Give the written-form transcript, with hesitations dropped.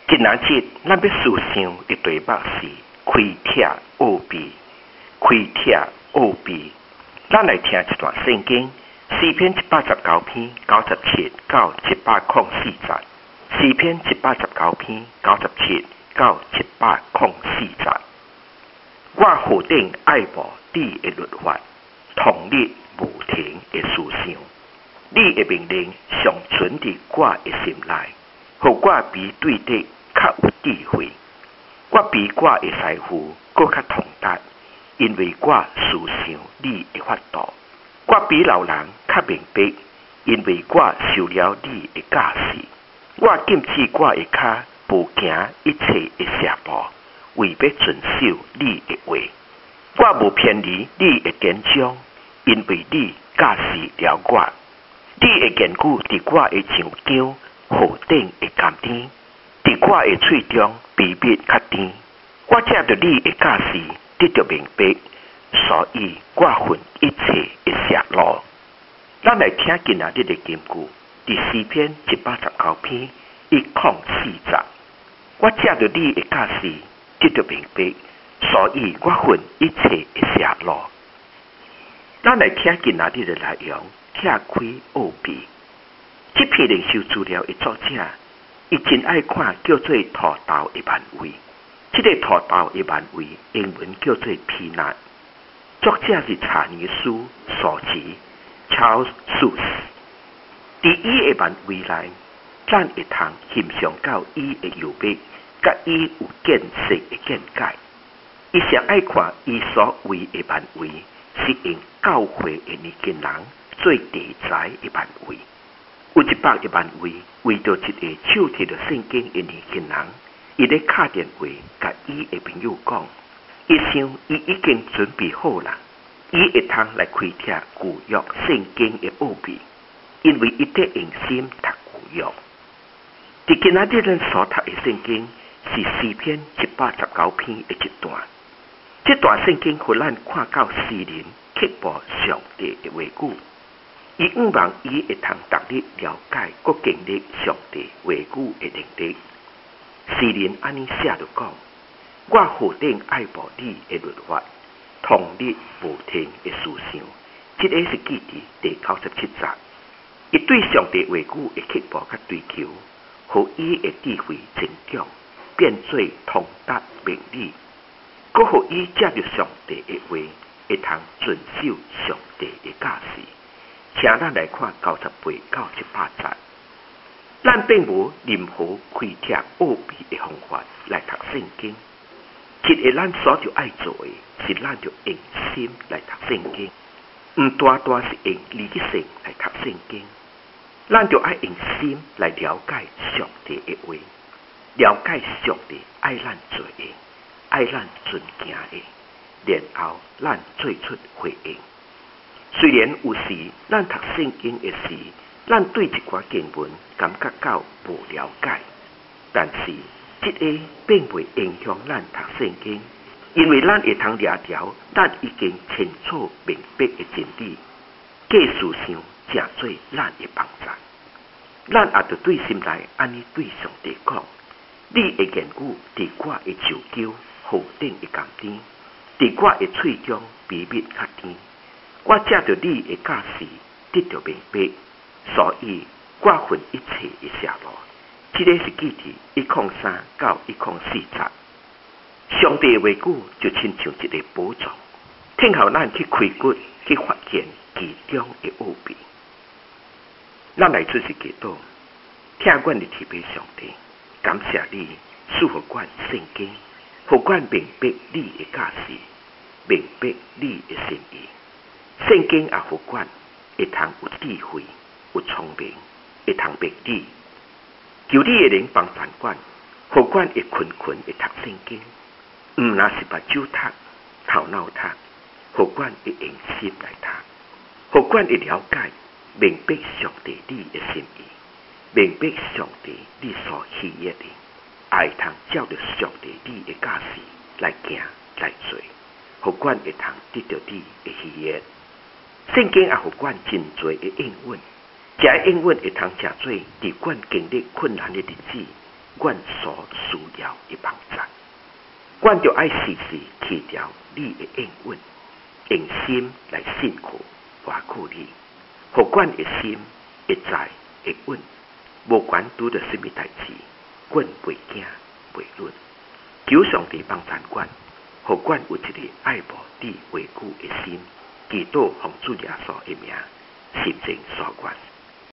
今仔日咱要思想一题目是开帖奥秘。开帖奥秘，咱来听一段圣经，诗篇119篇97到704节。诗篇119篇97到704节。我何等爱慕你的律法，同日无停的思想。你的命令常存伫我的心内，互我比对的较有智慧。我比我的师傅更较通达，因为我思想你的法度。我比老人较明白，因为我受了你的教示。我禁止我的脚步行一切的邪步，为要遵守你的话。我无偏离你的典章，因为你教示了我。你的言语伫我的上姜何等的甘甜，伫我的喙中比蜜较甜。我借着你的教示得到明白，所以我恨一切的邪路。咱来听今仔日的经句，伫诗篇119篇104节。我借着你的教示得到明白，所以我恨一切的邪路。咱来听今仔日的内容，拆开奥秘。这篇灵修资料的作者，伊真爱看叫做土豆的漫画。这个土豆的漫画英文叫做 Peanut， 作者是查尼斯·索奇 Charles Suss。伫伊的漫画内，咱会通欣赏到伊的优美，甲伊有建设的见解。伊上爱看伊所画的漫画，是用教会的年轻人做题材的漫画。有一百个漫画，为着一个手摕着圣经的年轻人，伊咧敲电话，甲伊的朋友讲，伊想伊已经准备好啦，伊会通来开帖旧约圣经的奥秘，因为伊得用心读旧约。伫今仔日咱所读的圣经是诗篇119篇的一段，这段圣经互咱看到诗人刻薄上帝的话语。伊毋望伊会通逐日了解佮经历上帝话语的能力。诗人安尼写着讲：我何等爱慕你的律法，同日无停的思想。这个是记伫第97节。伊对上帝话语的刻薄甲追求，互伊的智慧增长，变做通达明理，佮互伊借着上帝的话，会通遵守上帝的教示。请咱来看98到100节。咱并无任何开帖奥秘的方法来读圣经。一个咱所就爱做的，是咱就用心来读圣经，唔单单是用理性来读圣经。咱就爱用心来了解上帝的话，了解上帝爱咱做的，爱咱遵行的，然后咱做出回应。虽然有时咱读圣经的时，咱对一寡经文感觉到无了解，但是这个并未影响咱读圣经，因为咱会通抓条咱已经清楚明白的真理，假思想正做咱的帮助。咱也着对心内安尼对上帝讲：你的言语伫我的手脚何等的甘甜，伫我的喙中比蜜较甜。我借着你的教示得到明白，所以我恨一切的邪路。这个是记伫103到104节。上帝的话语就亲像一个宝藏，听候咱去开掘，去发现其中的奥秘。咱来做是祈祷，听阮的天父上帝，感谢你赐予阮圣经，互阮明白你的教示，明白你的心意。圣经也互阮会通有智慧，有聪明，会通明理。求你的灵帮助阮，互阮会群会读圣经，毋若是目睭读、头脑读，互阮会用心来读，互阮会了解、明白上帝你的心意，明白上帝你所喜悦的，也会通照着上帝你的教示来行来做，互阮会通得到你的喜悦。圣经也互阮真侪的应允，这应允会通成做伫阮经历困难的日子， 阮所需要的帮助。阮就爱时时去掉你的应允，用心来信靠活靠你，互阮的心会在会稳，无管拄着什么代志，阮袂惊袂乱。求上帝帮助阮，互阮有一个爱慕你为久的心，祈祷奉主耶稣的名，心情所愿。